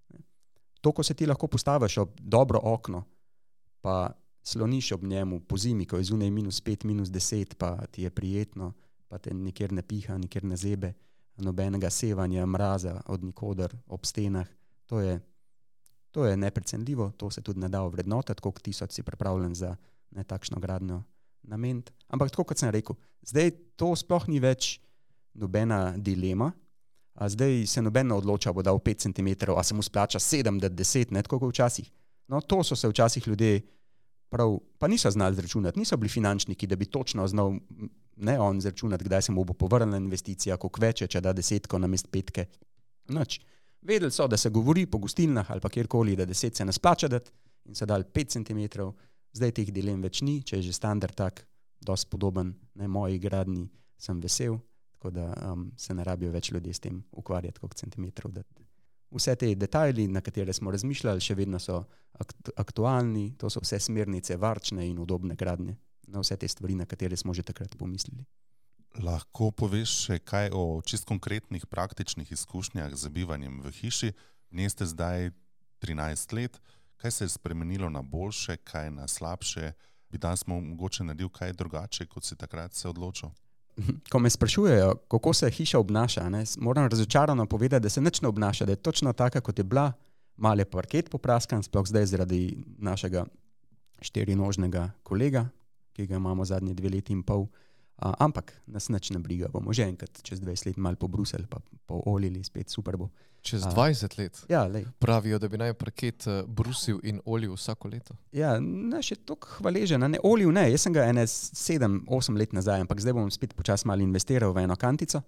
To, ko se ti lahko postaviš ob dobro okno, pa sloniš ob njemu po zimi, ko je zunaj minus pet, minus deset, pa ti je prijetno, pa te nikjer ne piha, nikjer ne zebe, nobenega sevanja, mraza od nikoder ob stenah, to je To je neprecenljivo, to se tudi ne da ovrednotiti, koliko tisoč si pripravljen za ne takšno gradnjo nameniti. Ampak tako, kot sem rekel, zdaj to sploh ni več nobena dilema, a zdaj se noben ne odloča, bo dal pet centimetrov, a se mu splača sedem, da deset, ne tako kot včasih. No, to so se včasih ljudje prav, pa niso znali zračunati, niso bili finančniki, da bi točno znal, ne on zračunati, kdaj se mu bo povrnila investicija, koliko več, če da desetko namesto petke. Noč. Vedeli so, da se govori po gostilnah ali pa kjerkoli, da deset se ne splača dati in so dali pet centimetrov. Zdaj teh dilem več ni, če je že standard tak, dosti podoben, ne, moji gradni, sem vesel, tako da um, se ne rabijo več ljudje s tem ukvarjati, koliko centimetrov dati. Vse te detajli, na katere smo razmišljali, še vedno so aktu- aktualni, to so vse smernice varčne in udobne gradnje. Na vse te stvari, na katere smo že takrat pomislili. Lahko poveš še kaj o čist konkretnih praktičnih izkušnjah z bivanjem v hiši? V njej ste zdaj trinajst let. Kaj se je spremenilo na boljše, kaj na slabše? Bi danes mogoče naredil kaj drugače, kot si takrat se odločil? Ko me sprašujejo, kako se hiša obnaša, ne, moram razočarano povedati, da se nič ne obnaša, da je točno taka, kot je bila. Mal je parket popraskan, sploh zdaj zaradi našega štirinožnega kolega, ki ga imamo zadnje dve leti in pol. Uh, ampak nas nič ne briga, bomo že enkrat čez dvajset let malo pobrusili, pa poolili, spet super bo. Čez dvajset let? Ja, lej. Pravijo, da bi naj parket uh, brusil in olil vsako leto. Ja, ne, še toliko hvaležen, ne, olil ne, jaz sem ga ene sedem, osem let nazaj, ampak zdaj bom spet počas malo investiral v eno kantico,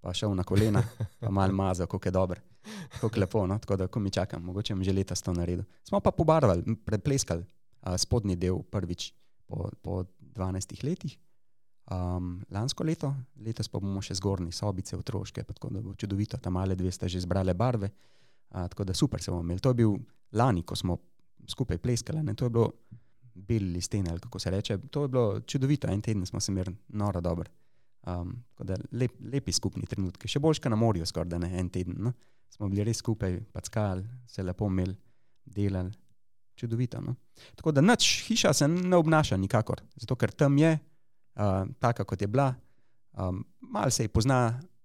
pa šel na kolena, pa malo mazal, koliko je dobro, koliko lepo, no? Tako da, ko mi čakam, mogoče mi že letos to naredil. Smo pa pobarvali, prepleskali uh, spodnji del prvič po, po dvanajstih letih, um, lansko leto, letos pa bomo še zgornji sobice otroške, pa tako da bo čudovito, tam male dve sta že zbrale barve, uh, tako da super se bomo imeli. To je bil lani, ko smo skupaj pleskali, ne? To je bilo beli stene, ali kako se reče, to je bilo čudovito, en teden smo se imeli noro dobro. Um, tako da lep, lepi skupni trenutki, še boljška na morju skoraj, da ne en teden, no? Smo bili res skupaj, packali, se lepo imeli, delali, čudovito, no? Tako da nič, hiša se ne obnaša nikakor, zato ker tam je, uh, taka kot je bila, um, malo se je pozna,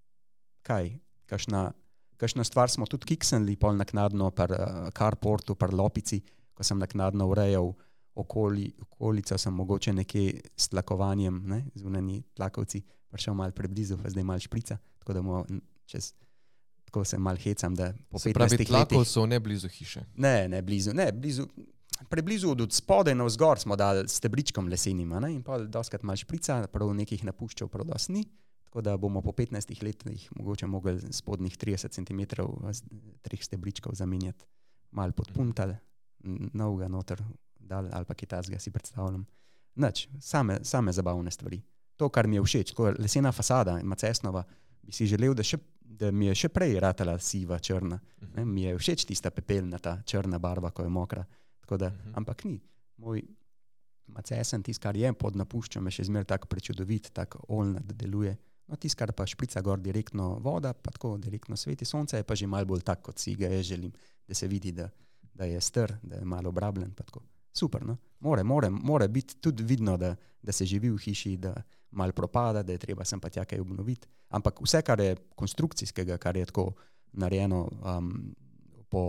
kaj, kakšna, kakšna stvar smo tudi kiksnili, pol naknadno par uh, carportu, par lopici, ko sem naknadno urejal okoli, okolico, sem mogoče nekje s tlakovanjem, ne, zunanji tlakovci, prišel malo preblizu, pa zdaj malo šprica, tako da mo, čez, tako se malo hecam, da po Se petnajstih pravi, tlakov letih... so ne blizu hiše. Ne, ne, blizu, ne, blizu, preblizu od spodaj na vzgor smo dali stebričkom lesenim, ne, in pa doskrat malo šprica, prav nekih napuščal, prav dosti ni, tako da bomo po petnajstih letih mogoče mogli spodnjih trideset centimetrov treh stebričkov zamenjati, malo podpuntali, novega noter dal, ali pa kitajskega si predstavljam. Nič, same, same zabavne stvari. To, kar mi je všeč, tako lesena fasada, macesnova, bi si želel, da, še, da mi je še prej ratala siva, črna. Ne? Mi je všeč tista pepelnata črna barva, ko je mokra. Tako da, ampak ni. Moj macesen, tist, kar je pod napuščom, je še zmer tako prečudovit, tako oljna, da deluje. No, tist, kar pa šprica gor direktno voda, pa tako direktno sveti sonce, je pa že malo bolj tak, kot si ga jaz želim, da se vidi, da, da je str, da je malo obrabljen, pa tako. Super, no? More, more, more biti tudi vidno, da, da se živi v hiši, da malo propada, da je treba sem pa tja kaj obnoviti. Ampak vse, kar je konstrukcijskega, kar je tako narejeno um, po,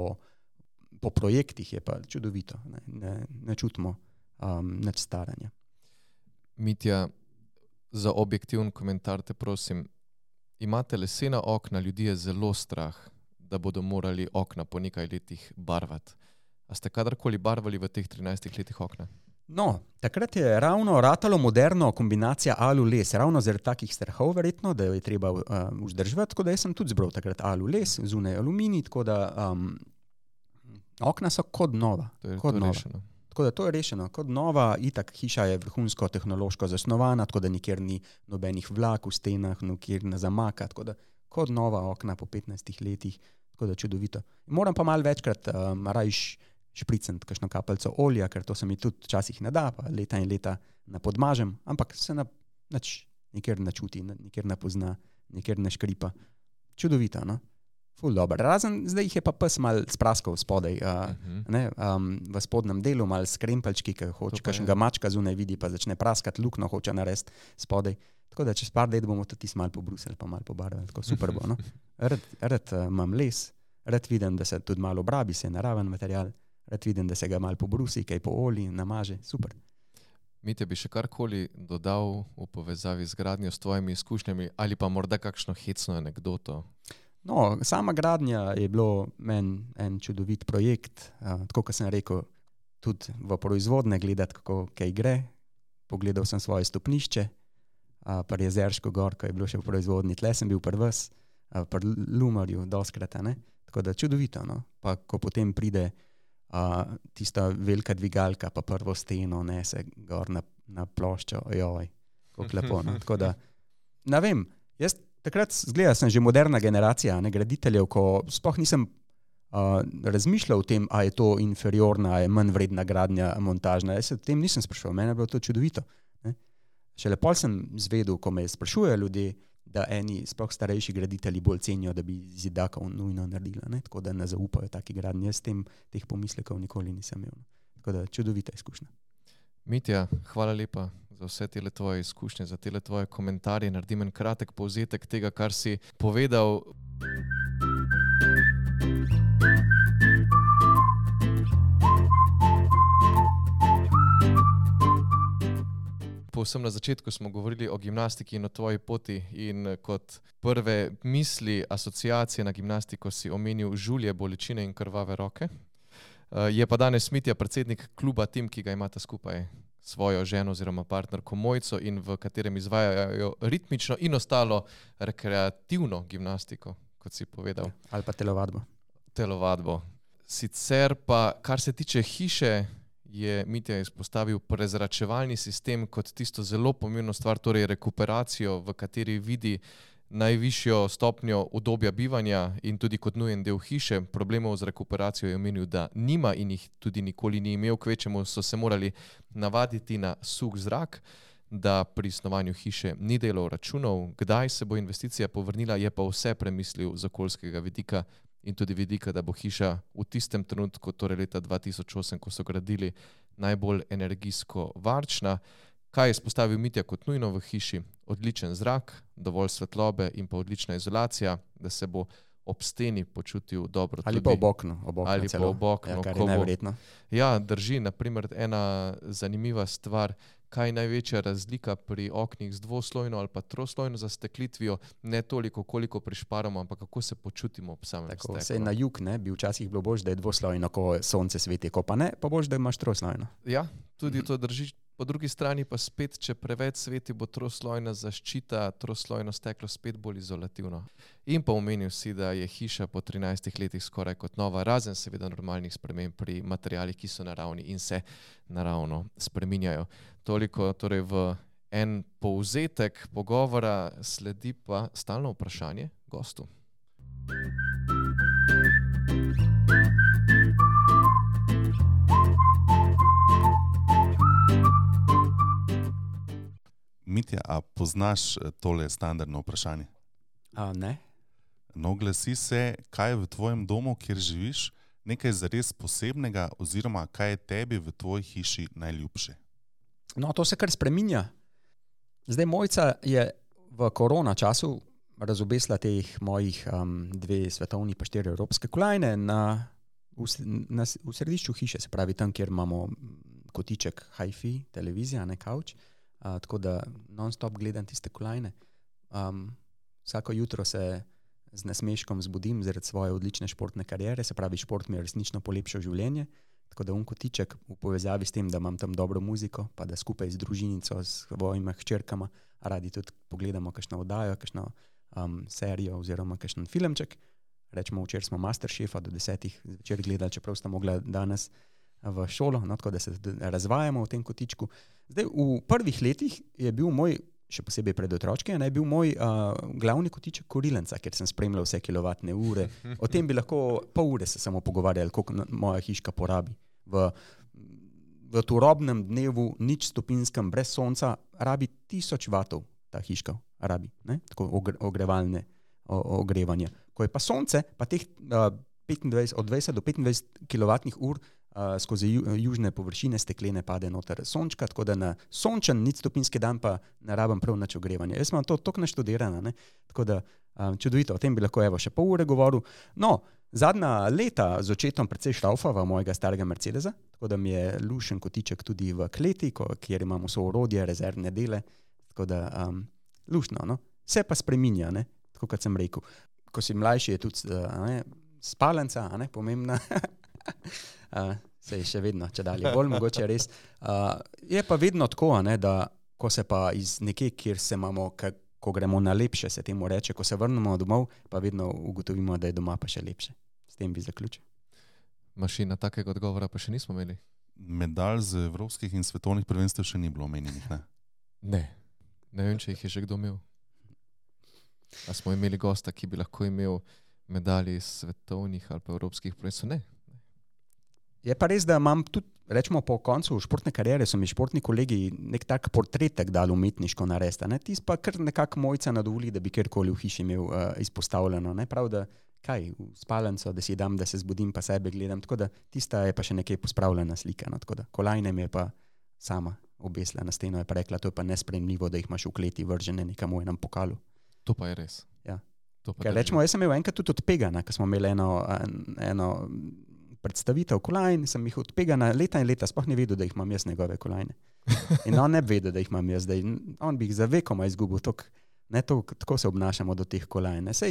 po projektih, je pa čudovito. Ne, ne, ne čutimo um, nič staranja. Mitja, za objektivn komentar te prosim, imate lesena okna, ljudi je zelo strah, da bodo morali okna po nekaj letih barvati. A ste kadarkoli barvali v teh trinajstih letih okna? No, takrat je ravno ratalo moderno kombinacija alu-les, ravno zaradi takih strahov verjetno, da jo je treba uh, vzdrževati, tako da jaz sem tudi zbral takrat alu-les, zunaj aluminij, tako da um, okna so kot nova. To je, kot to je nova. rešeno. Tako da to je rešeno. Kot nova, itak hiša je vrhunsko tehnološko zasnovana, tako da nikjer ni nobenih vlak v stenah, nikjer ne zamaka, tako da kot nova okna po petnajstih letih, tako da čudovito. Moram pa malo večkrat um, rajš špricent kakšno kapelco olja, ker to se mi tudi včasih ne da, pa leta in leta napodmažem, ampak se na, nič, nikjer ne čuti, nikjer ne pozna, nikjer ne škripa. Čudovito, no? Ful dobro. Razen zdaj jih je pa pes mal spraskal spodaj, uh, uh-huh. ne, um, v spodnem delu, mal skrempelčki, ki hoče, kakšnega mačka zunaj vidi, pa začne praskati, lukno hoče narediti spodaj. Tako da čez par let bomo tudi tisti mal pobrusili, pa mal pobarvali, tako super bo, no? Rad, rad uh, imam les, rad vidim, da se tudi malo obrabi, se je naraven material, rad vidim, da se ga malo pobrusi, kaj po olji, namaže, super. Mitja, bi še karkoli dodal v povezavi z gradnjo, s tvojimi izkušnjami ali pa morda kakšno hecno anekdoto? No, sama gradnja je bilo meni en čudovit projekt, uh, tako kot sem rekel, tudi v proizvodne gledati, kako kaj gre. Pogledal sem svoje stopnišče, uh, pri Jezerško gor, ko je bilo še v proizvodni, tle sem bil pri vas, uh, pri Lumarju, doskrat, ne? Tako da čudovito, no. Pa ko potem pride Uh, tista velika dvigalka, pa prvo steno nese gor na, na ploščo, ojoj, kako lepo, no? Tako da, ne vem, jaz takrat zgleda, sem že moderna generacija, ne, graditeljev, ko sploh nisem uh, razmišljal o tem, a je to inferiorna, a je manj vredna gradnja, montažna, jaz se o tem nisem spraševal, meni je bilo to čudovito, ne? Šele pol sem zvedel, ko me sprašujejo ljudje, da eni sploh starejši graditelji bolj cenijo, da bi zidakov nujno naredila, ne? Tako da ne zaupajo taki gradnji. Jaz tem teh pomislekov nikoli nisem imel. Tako da čudovita izkušnja. Mitja, hvala lepa za vse tele tvoje izkušnje, za tele tvoje komentarje. Naredim en kratek povzetek tega, kar si povedal. Povsem na začetku smo govorili o gimnastiki in o tvoji poti in kot prve misli, asociacije na gimnastiko si omenil žulje, bolečine in krvave roke. Je pa danes Mitja predsednik kluba Tim, ki ga imate skupaj. svojo ženo oziroma partnerko Mojco in v katerem izvajajo ritmično in ostalo rekreativno gimnastiko, kot si povedal. Ali pa telovadbo. Telovadbo. Sicer pa, kar se tiče hiše, je Mitja izpostavil prezračevalni sistem kot tisto zelo pomembno stvar, torej rekuperacijo, v kateri vidi najvišjo stopnjo udobja bivanja in tudi kot nujen del hiše. Problemov z rekuperacijo je omenil, da nima in jih tudi nikoli ni imel, kvečemu so se morali navaditi na suh zrak, da pri snovanju hiše ni delal računov, kdaj se bo investicija povrnila, je pa vse premislil z okoljskega vidika in tudi vidika, da bo hiša v tistem trenutku, torej leta dva tisoč osem, ko so gradili, najbolj energijsko varčna. Kaj je izpostavil Mitja kot nujno v hiši? Odličen zrak, dovolj svetlobe in pa odlična izolacija, da se bo ob steni počutil dobro. Ali tudi, pa ob oknu. Ob oknu ali celo. pa ob oknu. Ja, kar ko je bo- neverjetno. Ja, drži. Naprimer, ena zanimiva stvar, kaj je največja razlika pri oknih z dvoslojno ali pa troslojno zasteklitvijo, ne toliko, koliko prišparamo, ampak kako se počutimo ob samem Tako, steklu. sej na jug ne, bi včasih bilo bož, da je dvoslojno, ko sonce sveti, ko pa ne, pa bož, da imaš troslojno. Ja, tudi to drži. Po drugi strani pa spet, če preveč sveti, bo troslojna zaščita, troslojno steklo spet bolj izolativno. In pa omenil si, da je hiša po trinajstih letih skoraj kot nova, razen seveda normalnih sprememb pri materialih, ki so naravni in se naravno spreminjajo. Toliko torej v en povzetek pogovora, sledi pa stalno vprašanje gostu. Mitja, a poznaš eh, tole standardno vprašanje? A ne? No, glasi se, kaj je v tvojem domu, kjer živiš, nekaj zares posebnega oziroma kaj je tebi v tvoji hiši najljubše? No, to se kar spreminja. Zdaj, Mojca je v korona času razobesila teh mojih um, dve svetovni pa štiri evropske kolajne na, v, s- na, s- v središču hiše, se pravi tam, kjer imamo kotiček hi-fi, televizija, ne kavč, uh, tako da non-stop gledam tiste kolajne. Um, vsako jutro se z nasmeškom zbudim zaradi svoje odlične športne kariere, se pravi, šport mi je resnično polepšal življenje. Tako da un kotiček v povezavi s tem, da imam tam dobro muziko, pa da skupaj z družinico, s svojima hčerkama radi tudi pogledamo kakšno oddajo, kakšno um, serijo oziroma kakšen filmček. Rečemo, včeraj smo Masterchefa do desetih zvečer gledali, čeprav sta mogla danes v šolo, no, tako da se tudi razvajamo v tem kotičku. Zdaj, v prvih letih je bil moj, še posebej pred otročki, je bil moj uh, glavni kotiček Kurilenca, kjer sem spremljal vse kilovatne ure. O tem bi lahko pol ure se samo pogovarjali, koliko na- moja hiška porabi. V, v turobnem dnevu, nič stopinskem, brez sonca, rabi tisoč vatov ta hiška, rabi, ne? Tako ogre, ogrevalne o, ogrevanje. Ko je pa sonce, pa teh uh, petindvajset, od dvajset do petindvajset kilovatnih ur uh, skozi ju, južne površine steklene pade noter sončka, tako da na sončen nič stopinski dan pa ne rabim prav nič ogrevanja. Jaz imam to toliko naštudirano, ne? Tako da um, čudovito, o tem bi lahko evo še pol ure govoril. No, zadnja leta z očetom precej šraufava mojega starega Mercedesa, tako da mi je lušen kotiček tudi v kleti, ko, kjer imamo vso orodje, rezervne dele, tako da um, luštno, no. Vse pa spreminja, ne, tako kot sem rekel. Ko si mlajši, je tudi uh, ne, spalnica, a ne, pomembna. uh, Sej še vedno, če dalje, bolj mogoče res. Uh, je pa vedno tako, a ne, da ko se pa iz nekje, kjer se imamo, ka, ko gremo na lepše, se temu reče, ko se vrnemo domov, pa vedno ugotovimo, da je doma pa še lepše. S tem bi zaključil. Mašina takega odgovora pa še nismo imeli. Medalj z evropskih in svetovnih prvenstev še ni bilo omenjenih, ne? Ne. Ne vem, če jih je že kdo imel. A smo imeli gosta, ki bi lahko imel medalje iz svetovnih ali pa evropskih prvenstev? Ne. Je pa res, da imam tudi, rečemo po koncu športne kariere, so mi športni kolegi nek tak portretek dali umetniško narediti. Ne? Tis pa kar nekako Mojca nadovoli, da bi kjerkoli v hiši imel uh, izpostavljeno. Ne? Prav, da kaj, v spalnico, da si dam, da se zbudim, pa sebe gledam. Tako da tista je pa še nekaj pospravljena slika. No? Tako da kolajne mi je pa sama obesila na steno, je pa rekla, to je pa nesprejemljivo, da jih imaš v kleti vržene nekam v enem pokalu. To pa je res. Ja. To pa Ker drži. rečemo, jaz sem imel enkrat tudi od Pegana, ko smo imeli eno, eno predstavitev kolajn, sem jih od Pegana leta in leta sploh ne vedel, da jih imam jaz njegove kolajne. In on ne bi vedel, da jih imam jaz, da on bi jih za vekoma izgubil. Tok, ne, to, tako se obnašamo do teh kolajn. Ne. Sej,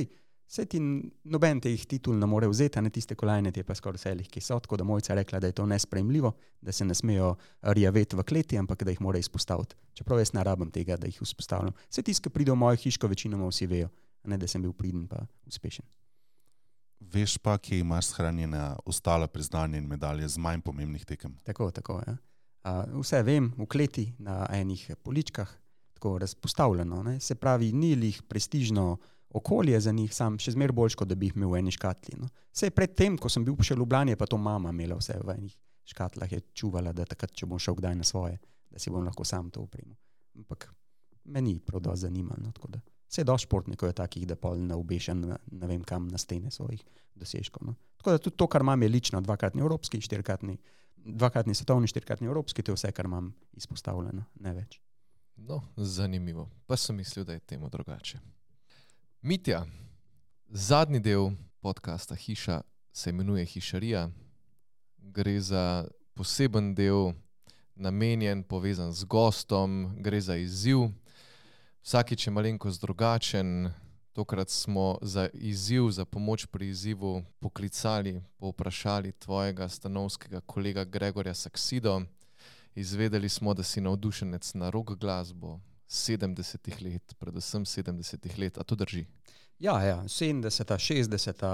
Saj ti noben teh titul ne more vzeti, a ne tiste kolajne, ti je pa skoraj vse ki so, tako da Mojca rekla, da je to nesprejemljivo, da se ne smejo rjaveti v kleti, ampak da jih mora izpostaviti. Čeprav jaz ne rabim tega, da jih vzpostavljam. Saj tisti, ki pridejo v mojo hiško, večinoma vsi vejo, a ne da sem bil priden pa uspešen. Veš pa, kje imaš shranjena ostala priznanja in medalje z manj pomembnih tekem? Tako, tako, ja. A, vse vem, v kleti, na enih poličkah, tako razpostavljeno, ne. Se pravi, ni lih prestižno okolje za njih, sam še zmer boljš, kot da bi jih imel v eni škatli. No. Sej pred tem, ko sem bil še v Ljubljani, je pa to mama imela vse v enih škatlah, je čuvala, da takrat, če bom šel kdaj na svoje, da si bom lahko sam to opremil. Ampak me ni prav dosti zanimalo, no, tako da sej dosti športnikov je takih, da pol ne obešen, ne vem kam, na stene svojih dosežkov. No. Tako da tudi to, kar imam, je lično, dvakratni evropski, štirikratni, dvakratni svetovni, štirikratni evropski, to je vse, kar imam izpostavljeno, ne več. No, zanimivo. Pa sem mislil, da je temu drugače. Mitja, zadnji del podcasta Hiša se imenuje Hišarija. Gre za poseben del, namenjen, povezan z gostom, gre za izziv. Vsakič je malenkost drugačen. Tokrat smo za izziv, za pomoč pri izzivu poklicali, povprašali tvojega stanovskega kolega Gregorja Saksido. Izvedeli smo, da si navdušenec na rock glasbo sedemdesetih let, predvsem sedemdesetih let, a to drži? Ja, ja, sedemdeseta, šestdeseta,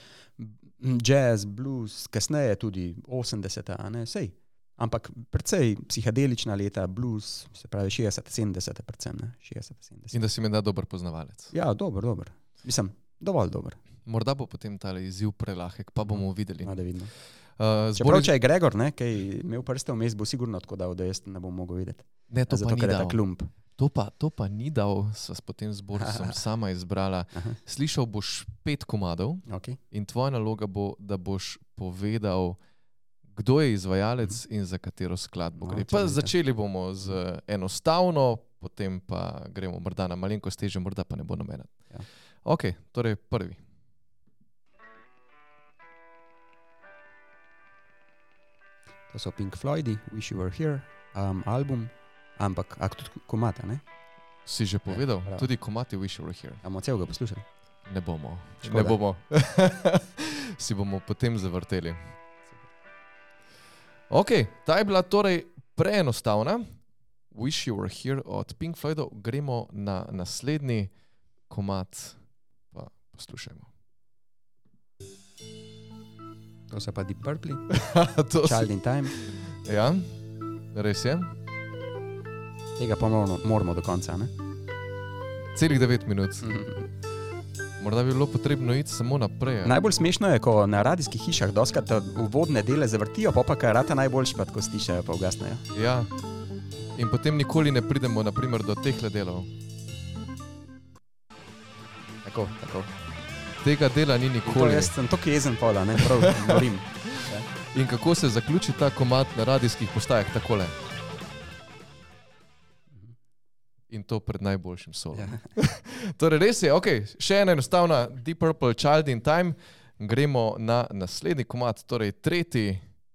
jazz, blues, kasneje tudi osemdeseta, a ne, sej. Ampak precej psihedelična leta, blues, se pravi šestdeseta, sedemdeseta predvsem, ne, šestdeseta, sedemdeseta. In da si menda dober poznavalec. Ja, dober, dober. Mislim, dovolj dober. Morda bo potem tale izziv prelahek, pa bomo videli. No, da vidimo. Uh, Čeprav, če je Gregor, ne, kaj imel prste vmes, bo sigurno tako dal, da jaz ne bom mogel videti. Ne, to Zato, pa ni ker je dal. ta klump. To pa, to pa ni dal, sva s potem zboru sem sama izbrala. Aha. Slišal boš pet komadov Okay. in tvoja naloga bo, da boš povedal, kdo je izvajalec in za katero skladbo No, gre. če Pa vidite. začeli bomo z enostavno, potem pa gremo morda na malenkost težje, morda pa ne bo nobena. Ja. Ok, torej prvi. To so Pink Floydi, Wish You Were Here, um, album, ampak ak tudi komata, ne? Si že povedal? prav. Tudi komati Wish You Were Here. A bomo celega poslušali? Ne bomo. Škoda. Ne bomo. Si bomo potem zavrteli. Ok, ta je bila torej preenostavna. Wish You Were Here od Pink Floydov. Gremo na naslednji komad, pa poslušajmo. To so pa Deep Purple, To si- Child in Time. Ja, res je. Tega pa moramo, moramo do konca, ne? Celih devet minut. Morda bi bilo potrebno iti samo naprej. Najbolj smešno je, ko na radijskih hišah doskrat uvodne dele zavrtijo, pa pa kar rata najboljši, pa tako stišajo, pa ugasnejo. Ja. In potem nikoli ne pridemo naprimer do teh delov. Tako, tako. Tega dela ni To nikoli. jaz sem tako jezen pola, ne, prav morim. In kako se zaključi ta komad na radijskih postajah takole? In to pred najboljšim solom. Ja. Torej res je, ok, še ena enostavna Deep Purple Child in Time. Gremo na naslednji komad, torej tretji.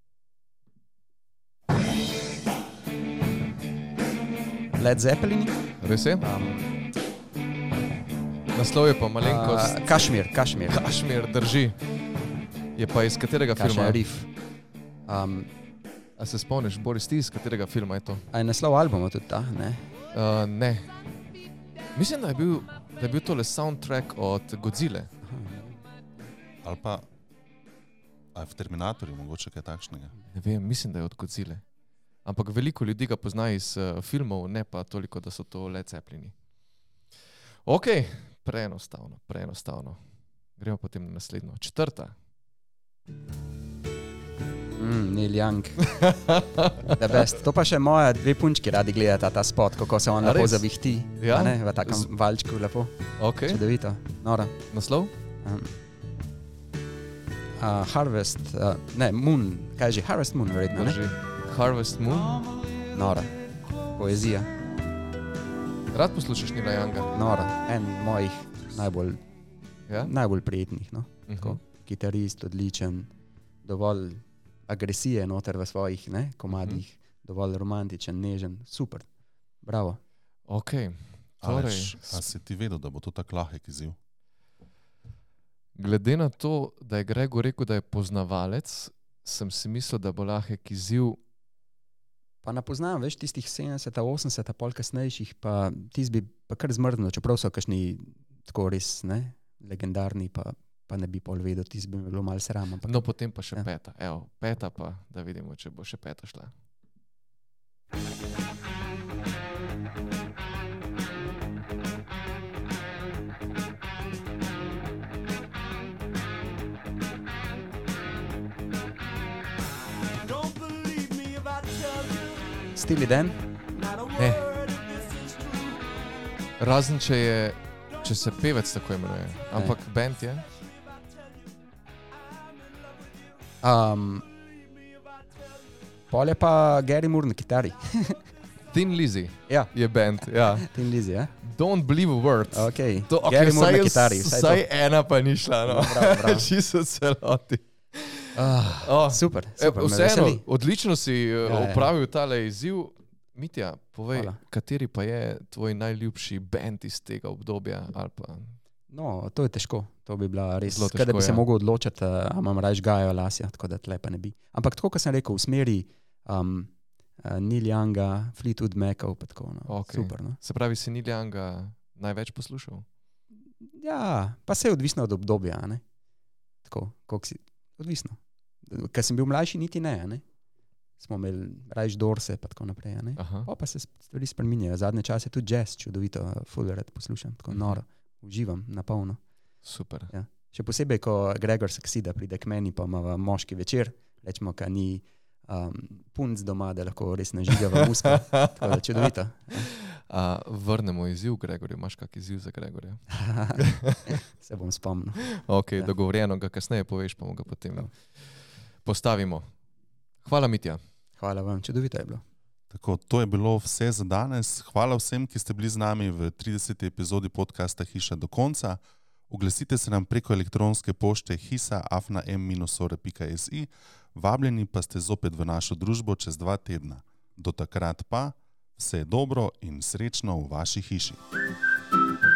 Led Zeppelin, Res je? um, Naslov je pa malenkost. uh, Kašmir, Kašmir. Kašmir, drži. Je pa iz katerega filma? Kašmir Riff. Um, A se spomniš, Boris, ti iz katerega filma je to? a je naslov albuma tudi ta, ne? Uh, ne. Mislim, da je bil, da je bil tole soundtrack od Godzilla. Ali pa a je v Terminatorju mogoče kaj takšnega? Ne vem, mislim, da je od Godzilla. Ampak veliko ljudi ga pozna iz uh, filmov, ne pa toliko, da so to Led Zeppelini. Ok, preenostavno, preenostavno. Gremo potem na naslednjo. Četrta. Mm, Neil Young. The best. To pa še moja dve punčki radi gledata ta spot, kako se on A lepo res? zavihti. Ja? A ne, v takem Z- valčku lepo. Ok, Čudovito. Nora. naslov? Um, uh, Harvest, uh, ne, Moon, kaj že, Harvest Moon verjetno, ne? Drži. Harvest Moon. Nora. Poezija. Rad poslušaš Nila Younga? Nora. En mojih najbolj, Ja? najbolj prijetnih, no. Uh Tako. Kitarist, odličen, dovolj agresije noter v svojih, ne, komadih, dovolj romantičen, nežen, super. Bravo. Ok. Aleš, Torej, a si ti vedel, da bo to tak lahek izziv? Glede na to, da je Gregor rekel, da je poznavalec, sem si mislil, da bo lahek izziv. Pa ne poznam, veš, tistih sedemdeset, osemdeset, pol kasnejših, pa tisti bi pa kar zmrznil, čeprav so kakšni tako res, ne, legendarni, pa, pa ne bi pol vedel, tisti bi mi bilo malo sram. Ampak... No, potem pa še Ja. peta. Evo, peta pa, da vidimo, če bo še peta šla. Steely Dan? Ne. Razen, če je, če se pevec tako imenuje. Ampak ne. Band je. Um, pol je pa Gary Moore na kitari. Tin Lizzy Ja, je band, ja. Tin Lizzy, ja? Don't believe a word. Ok, To, okay, Gary Moore vsaj, na kitari. Vsaj vsaj to. ena pa ni šla, no. Bravo, bravo. Čisto celoti. Ah, Oh, super, e, super, me vseeno, veseli. odlično si Ja, ja, ja. opravil tale izziv. Mitja, povej, Hvala. kateri pa je tvoj najljubši band iz tega obdobja? Ali pa... No, to je težko. To bi bila res, Zelo kaj da težko, bi se ja. mogel odločiti, a imam raje Gajo Lasja, tako da tle pa ne bi. Ampak tako, kot sem rekel, v smeri um, uh, Neil Younga, Fleetwood Macov, pa tako, no. Okej. Super, no. Se pravi, si Neil Younga največ poslušal? Ja, pa se je odvisno od obdobja, a ne. Tako, koliko si, odvisno. Ker sem bil mlajši, niti ne, a ne. Smo imeli rajš Dorse, pa tako naprej, a ne. Aha. Pa, pa se stvari spreminjajo. Zadnje čase tudi jazz, čudovito, full rad poslušam, tako Mhm. noro, uživam, na polno. Super. Ja. Še posebej, ko Gregor Saksida pride k meni, pa ima moški večer, rečemo, ka ni um, punc doma, da lahko res nažigava muska. Tako da čudovito. A, vrnemo izziv Gregorju. Imaš kak izziv za Gregorja? Se bom spomnil. Ok, Ja. dogovorjeno ga kasneje poveš, pa mu ga potem Prav. postavimo. Hvala, Mitja. Hvala vam, čudovito je bilo. Tako, to je bilo vse za danes. Hvala vsem, ki ste bili z nami v trideseti epizodi podcasta Hiša do konca. Oglasite se nam preko elektronske pošte hisa afna m ore pika si. Vabljeni pa ste zopet v našo družbo čez dva tedna. Do takrat pa vse dobro in srečno v vaši hiši.